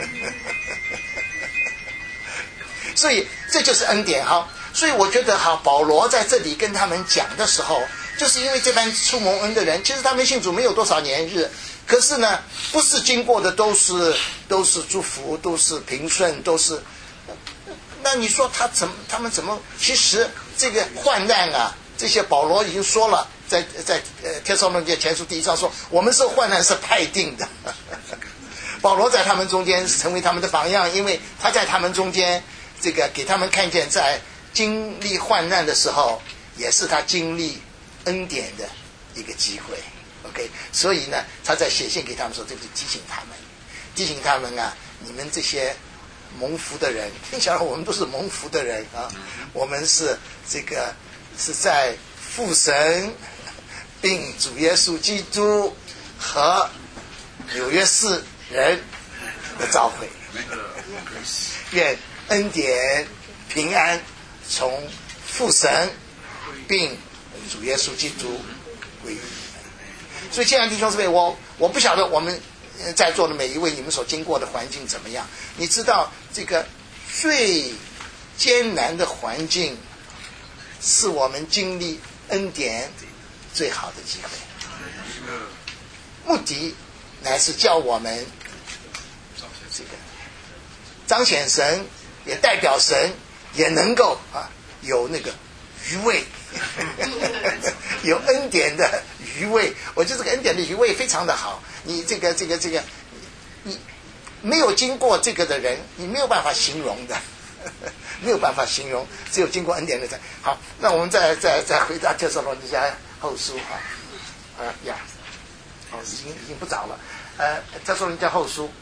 所以这就是恩典所以我觉得保罗在这里跟他们讲的时候，就是因为这班出蒙恩的人，其实他们信主没有多少年日，可是呢，不是经过的都是祝福，都是平顺，都是。那你说他们怎么？其实这个患难这些保罗已经说了，在帖撒罗尼迦前书第1章说，我们受患难是派定的。保罗在他们中间成为他们的榜样，因为他在他们中间这个给他们看见，在经历患难的时候，也是他经历恩典的一个机会。OK， 所以呢，他在写信给他们说，这是提醒他们你们这些蒙福的人，你想我们都是蒙福的人我们是这个是在父神并主耶稣基督和纽约市人的召会。愿恩典平安从父神并主耶稣基督归于你们。所以亲爱的弟兄姊妹，我不晓得我们在座的每一位你们所经过的环境怎么样。你知道这个最艰难的环境是我们经历恩典最好的机会，目的乃是叫我们这个彰显神，也代表神，也能够有那个余味有恩典的余味。我觉得这个恩典的余味非常的好。你这个你没有经过这个的人，你没有办法形容的没有办法形容，只有经过恩典的人。好，那我们再回到帖撒罗尼迦后书已经不早了。帖撒罗尼迦后书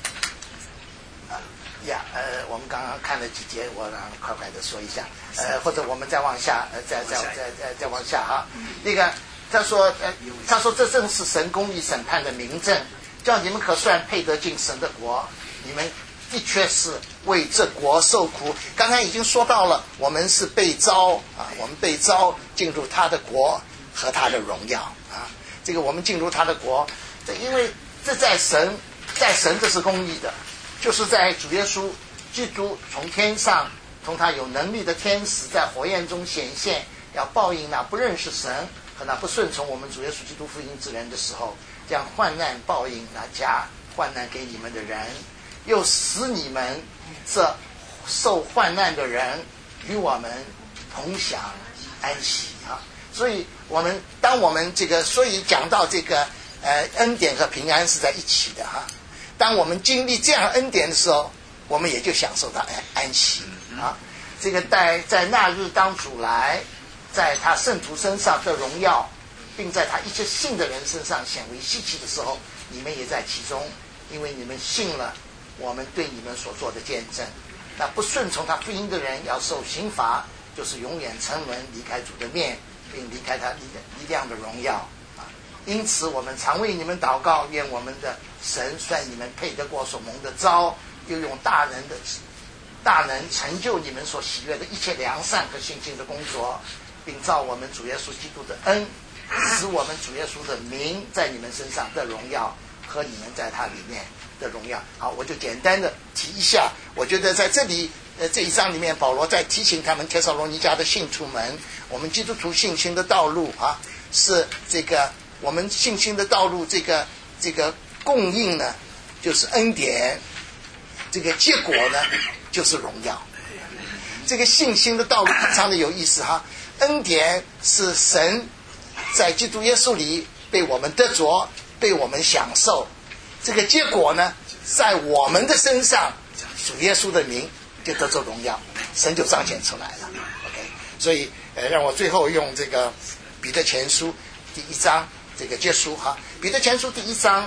我们刚刚看了几节，我快快的说一下。或者我们再往下，再往下哈。那个他说这正是神公义审判的明证，叫你们可算配得进神的国。你们的确是为这国受苦。刚才已经说到了，我们是被召我们被召进入他的国和他的荣耀这个我们进入他的国，因为这在神这是公义的，就是在主耶稣基督从天上，从他有能力的天使在火焰中显现，要报应那不认识神和那不顺从我们主耶稣基督福音之人的时候，将患难报应那加患难给你们的人，又使你们这受患难的人与我们同享安息所以当我们所以讲到这个恩典和平安是在一起的当我们经历这样恩典的时候，我们也就享受到安息这个在那日当主来，在他圣徒身上的荣耀，并在他一切信的人身上显为稀奇的时候，你们也在其中，因为你们信了我们对你们所做的见证。那不顺从他福音的人要受刑罚，就是永远沉沦，离开主的面，并离开他力量的荣耀因此我们常为你们祷告，愿我们的神算你们配得过所蒙的召，又用大能成就你们所喜悦的一切良善和信心的工作，并照我们主耶稣基督的恩，使我们主耶稣的名在你们身上的荣耀和你们在他里面的荣耀。好，我就简单的提一下。我觉得在这里这一章里面，保罗在提醒他们帖撒罗尼迦的信徒们，我们基督徒信心的道路是这个我们信心的道路，这个供应呢就是恩典，这个结果呢就是荣耀。这个信心的道路非常的有意思恩典是神在基督耶稣里被我们得着，被我们享受。这个结果呢，在我们的身上，主耶稣的名就得着荣耀，神就彰显出来了。OK， 所以让我最后用这个彼得前书第1章这个结束彼得前书第1章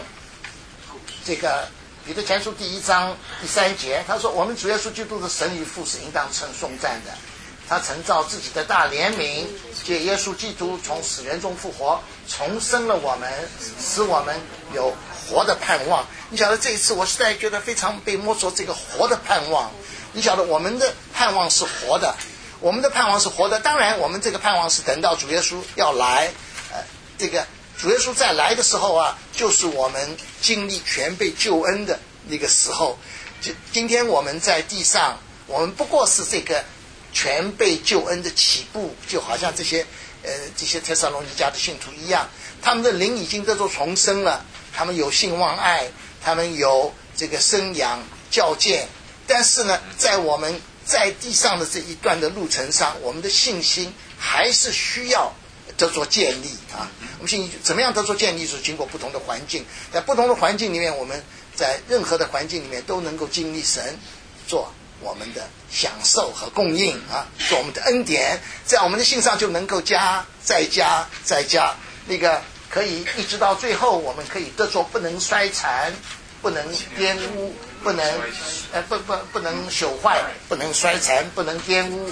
彼得前书第1章第3节，他说我们主耶稣基督的神与父是应当称颂赞的，他曾照自己的大怜悯，借耶稣基督从死人中复活，重生了我们，使我们有活的盼望。你晓得这一次我实在觉得非常被摸着这个活的盼望。你晓得我们的盼望是活的，我们的盼望是活的。当然我们这个盼望是等到主耶稣要来这个主耶稣再来的时候就是我们经历全备救恩的那个时候。今天我们在地上，我们不过是这个全备救恩的起步，就好像这些帖撒罗尼迦的信徒一样，他们的灵已经得着重生了，他们有信望爱，他们有这个生养教诫。但是呢，在我们在地上的这一段的路程上，我们的信心还是需要得着建立我们信心怎么样得着建立，是经过不同的环境，在不同的环境里面，我们在任何的环境里面都能够经历神做我们的享受和供应做我们的恩典，在我们的信上就能够加再加再加，那个可以一直到最后，我们可以得着不能衰残，不能玷污，不能朽坏，不能衰残，不能玷污，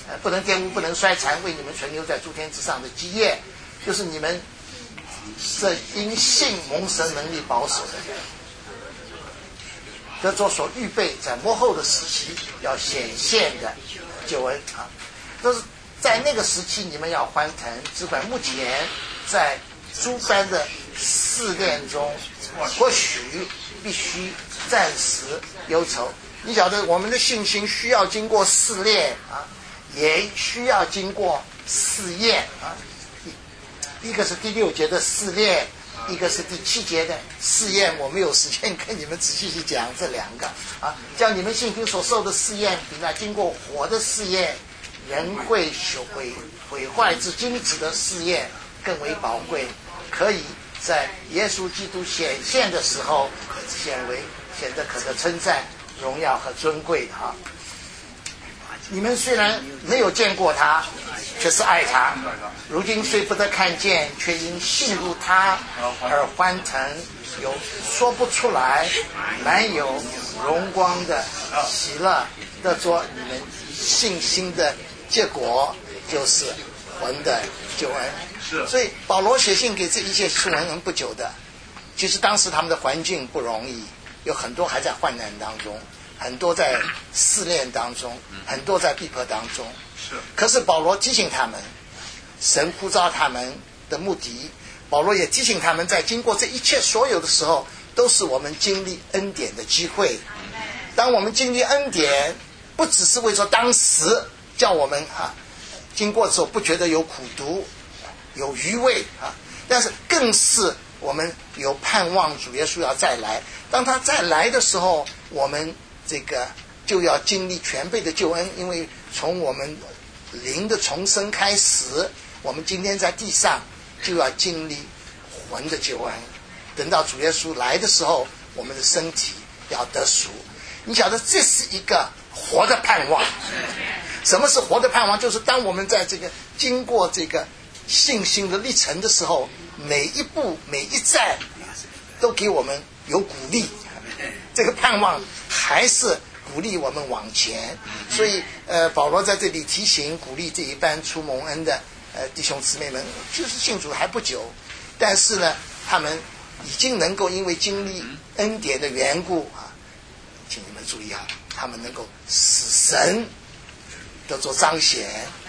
不能玷污，不能衰残，为你们存留在诸天之上的基业，就是你们这因信蒙神能力保守的人，得着所预备在末后的时期要显现的救恩啊！都是在那个时期，你们要欢腾，只管目前在诸般的试炼中，或许必须暂时忧愁。你晓得，我们的信心需要经过试炼啊，也需要经过试验啊。一个是第6节的试炼，一个是第7节的试验。我没有时间跟你们仔细去讲这2个啊，叫你们信心所受的试验，比那经过火的试验，人会毁坏之精子的试验更为宝贵，可以在耶稣基督显现的时候显得可得称赞、荣耀和尊贵的哈。你们虽然没有见过他，却是爱他；如今虽不得看见，却因信入他而欢腾，有说不出来、满有荣光的喜乐，得着你们信心的结果，就是魂的救恩。所以保罗写信给这一切信人不久的，其实当时他们的环境不容易，有很多还在患难当中，很多在试炼当中，很多在逼迫当中。可是保罗提醒他们，神呼召他们的目的，保罗也提醒他们，在经过这一切所有的时候，都是我们经历恩典的机会。当我们经历恩典，不只是为说当时叫我们经过的时候不觉得有苦毒、有余味但是更是我们有盼望主耶稣要再来。当他再来的时候，我们这个就要经历全备的救恩，因为从我们灵的重生开始，我们今天在地上就要经历魂的救恩。等到主耶稣来的时候，我们的身体要得赎。你晓得，这是一个活的盼望。什么是活的盼望？就是当我们在这个经过这个信心的历程的时候，每一步每一站都给我们有鼓励。这个盼望还是鼓励我们往前。所以保罗在这里提醒鼓励这一班初蒙恩的弟兄姊妹们，就是信主还不久，但是呢他们已经能够因为经历恩典的缘故请你们注意他们能够使神得做彰显，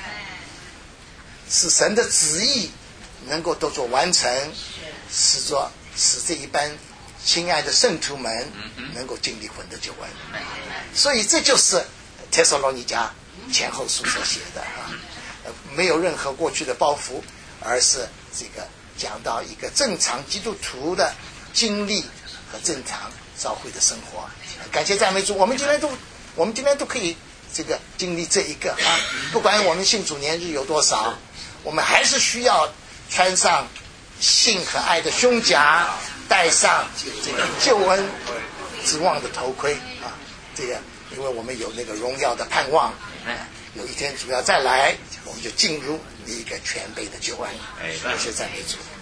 使神的旨意能够都做完成，使这一班亲爱的圣徒们能够经历魂的救恩。所以这就是帖撒罗尼迦前后书所写的没有任何过去的包袱，而是这个讲到一个正常基督徒的经历和正常教会的生活。感谢赞美主，我们今天都可以这个经历这一个不管我们信主年日有多少，我们还是需要穿上信和爱的胸甲，戴上这个救恩之望的头盔这个因为我们有那个荣耀的盼望，有一天主要再来，我们就进入一个全备的救恩。感谢赞美主。